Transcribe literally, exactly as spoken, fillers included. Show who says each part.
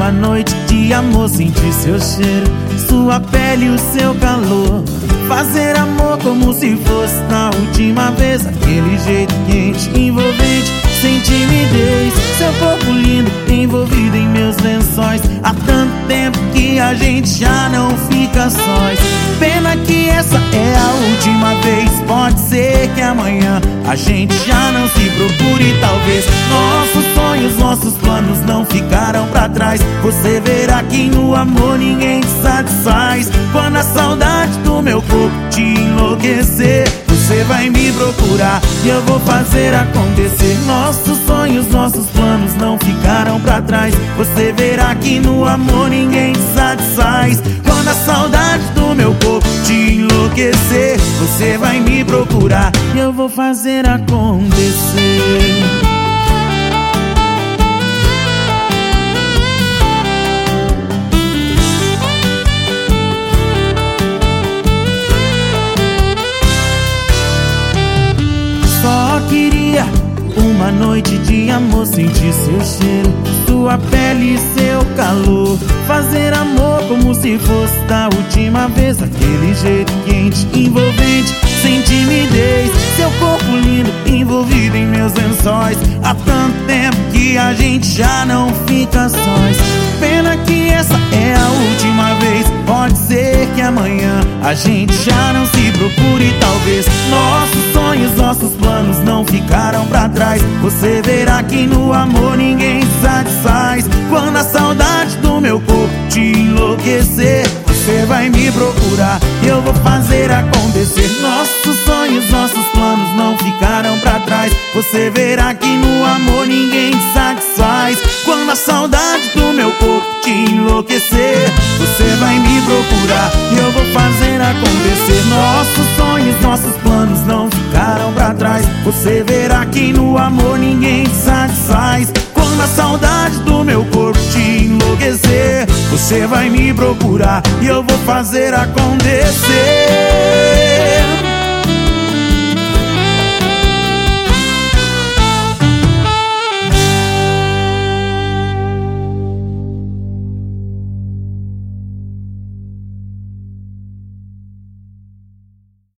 Speaker 1: Uma noite de amor, sentir seu cheiro, sua pele e o seu calor. Fazer amor como se fosse na última vez, aquele jeito quente, envolvente, sem timidez. Seu corpo lindo, envolvido em meus lençóis. Há tanto tempo que a gente já não fica sós. Pena que essa é a última vez. Pode ser que amanhã a gente já não se procure. Talvez nossos sonhos, nossos planos não ficaram pra trás. Você verá que no amor ninguém te satisfaz. Quando a saudade do meu corpo te enlouquecer, você vai me procurar e eu vou fazer acontecer. Nossos sonhos, nossos planos não ficaram pra trás. Você verá que no amor ninguém te satisfaz. Quando a saudade do meu corpo te enlouquecer, você vai me procurar e eu vou fazer acontecer. Só queria uma noite de amor, sentir seu cheiro, sua pele e seu calor. Fazer amor como se fosse da última vez, aquele jeito quente, envolvente, sem timidez. Seu corpo lindo, envolvido em meus lençóis. Há tanto tempo que a gente já não fica sós. Pena que essa é a última vez. Pode ser que amanhã a gente já não se procure. Talvez nossos sonhos, nossos planos não ficaram pra trás. Você verá que no amor ninguém te satisfaz. Quando a saudade do meu corpo te enlouquecer, você vai me procurar e eu vou fazer acontecer. Nossos sonhos, nossos planos não ficaram pra trás. Você verá que no amor ninguém te satisfaz. Quando a saudade do meu corpo te enlouquecer, você vai me procurar e eu vou fazer acontecer. Nossos sonhos, nossos planos não ficaram pra trás. Você verá que no amor ninguém te satisfaz. Quando a saudade do meu corpo te enlouquecer, você vai me procurar e eu vou fazer acontecer.